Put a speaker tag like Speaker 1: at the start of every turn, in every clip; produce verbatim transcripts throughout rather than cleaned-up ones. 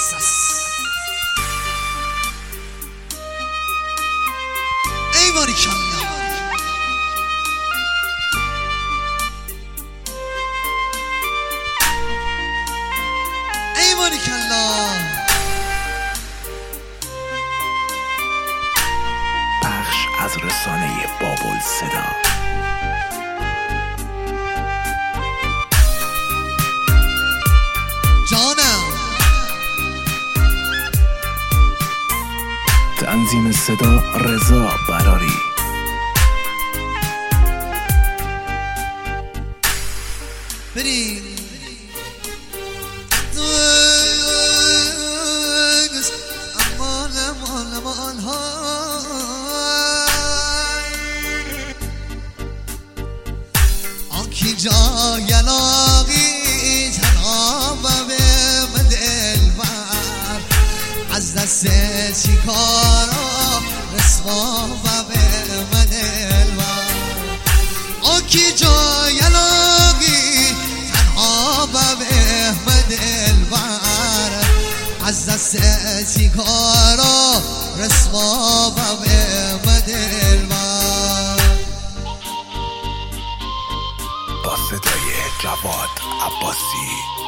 Speaker 1: ای باری کلا ای باری کلا
Speaker 2: بخش از رسانه بابل صدا.
Speaker 1: جانم
Speaker 2: تنظیم صدا رضا براری.
Speaker 1: بریم امان امان امان ها آنکی جای لاغی تنها به من دلبر از دست شکارا رسوا به من دلبر آنکی جای لاغی تنها به من دلبر از دست شکارا رسوا به من دلبر
Speaker 2: با صدای جواد عباسی،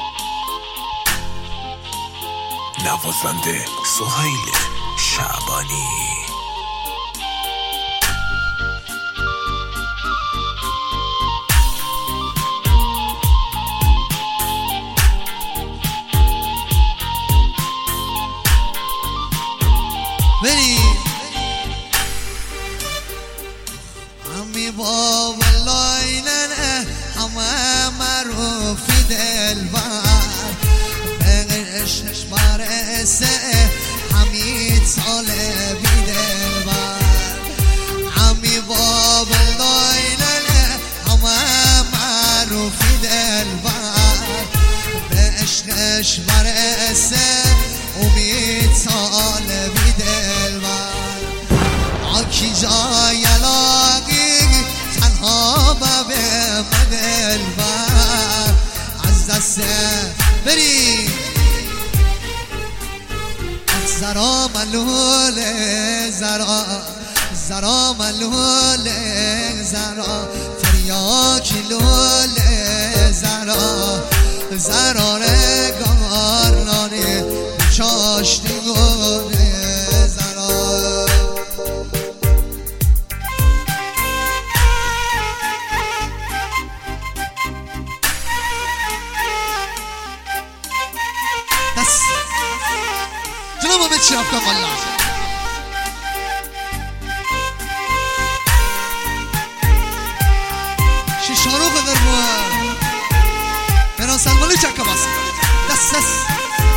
Speaker 2: نوازنده سهیل شعبانی.
Speaker 1: بریم همی با ولاینه همه معروفی دلبر بغشش برسه همین طالبی دلبر همی با ولاینه همه معروفی دلبر به عشقش برسه امید طالبی دلبر آکی جای لاغی تنها به من دلبر از دست بریم زرا ملوله زرا زرا ملوله زرا تریاکی لوله زرا زرا رگار نانی چاشتی گونه زرا دست جناب به چی افکا والله شیشارو به برموه بران سلمالی چکه باسی دست دست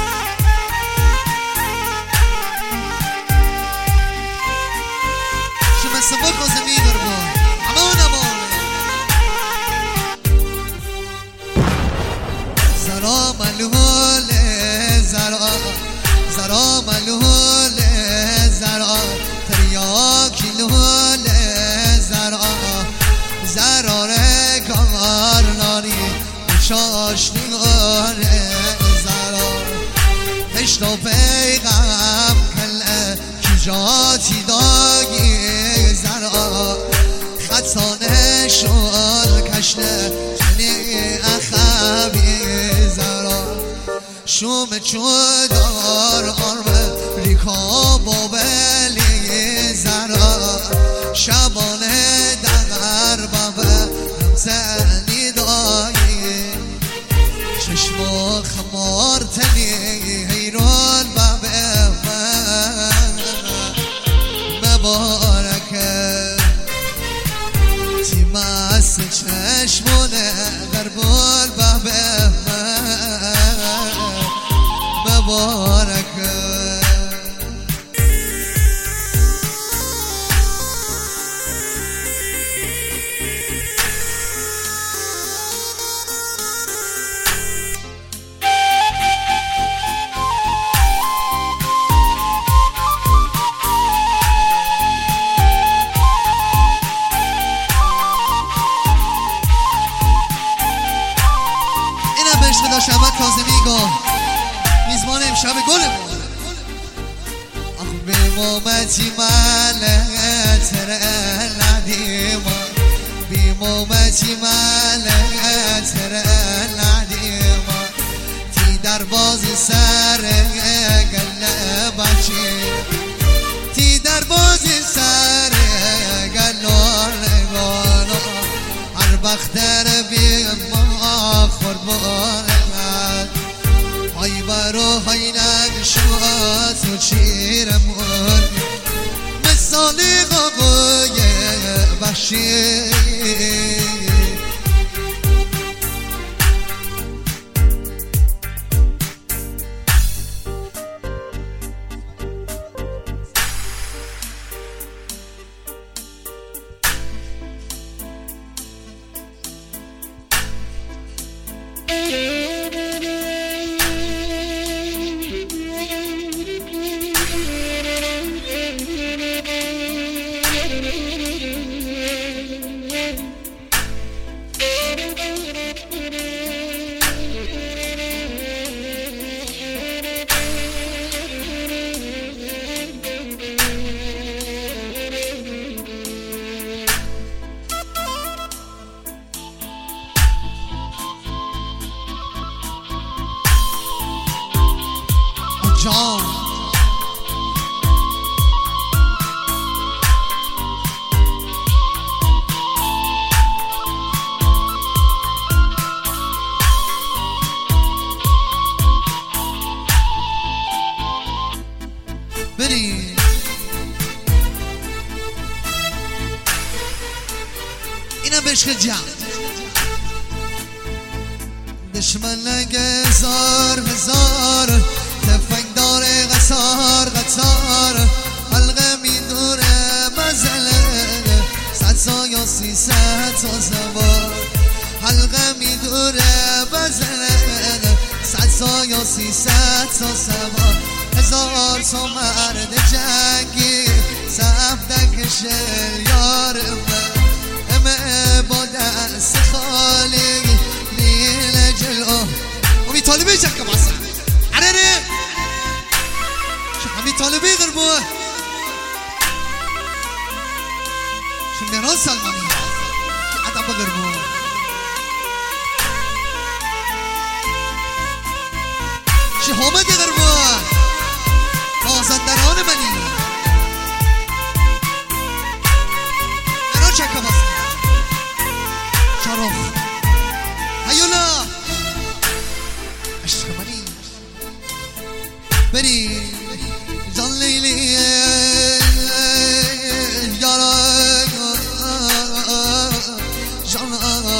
Speaker 1: شما سبا کازمی برموه امان امان زرا ملوله زرا زرا ملوله زرا تریاکی لوله زرا زرا رگار نانی چاشنی گونه زرا هشت و پیغم کله کی جاتی داگی زرا خطانه شد کشنه تنی اخبی زرا شوم چودار آرمه ریکا بابلی زرا شبانه دغر بابه رمزنی دایی چشم و خمار تنی حیران بابه من مبارکه تیم از چشمونه دربال بابه من مبارکه شمت کاظمی گفت میزبان امشب گل ما آخ بیمومتی ملت ندیما بیمومتی ملت ندیما تی در بازی سر گل بچی تی در بازی سر گل نگانا هر بختر بی ما خوربان های برو های نگشات و چیرمون مثالی قابوی بخشی جان بریم اینم به عشق جمع دشمن هزار هزار تفنگ داره قصار قطار حلقه میدوره مزله صد سا یا سی ست تا سوار حلقه میدوره مزله صد سا یا سی ست تا سوار هزار تا مرد جنگی صف دکشل یار من همه با دست خالی نیل جلو امی طالبه چکه باسن عره ره شو همی طالبه غربوه شو میران سلمانی عدب غربوه شو حامد غربوه مازندران منی میران چکه باسن شاروخ هیولا عشق منی بری جان لیلی یارا جان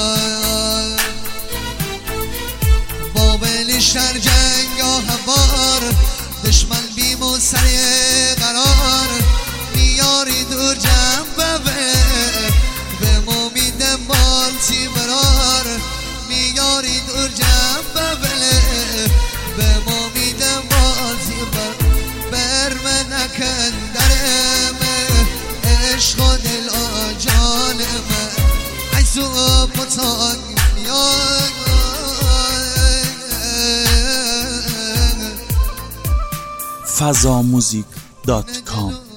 Speaker 1: بابل شهر جنگ هوار دشمن بیم و سر قرار میاری دور جنبه به ما میدم بالتی برار میاری دور جنبه به ما میدم بالتی برار بر من نکن درمه عشق و دل آجان من عیزو پتان میاد
Speaker 2: فضا موزیک دات کام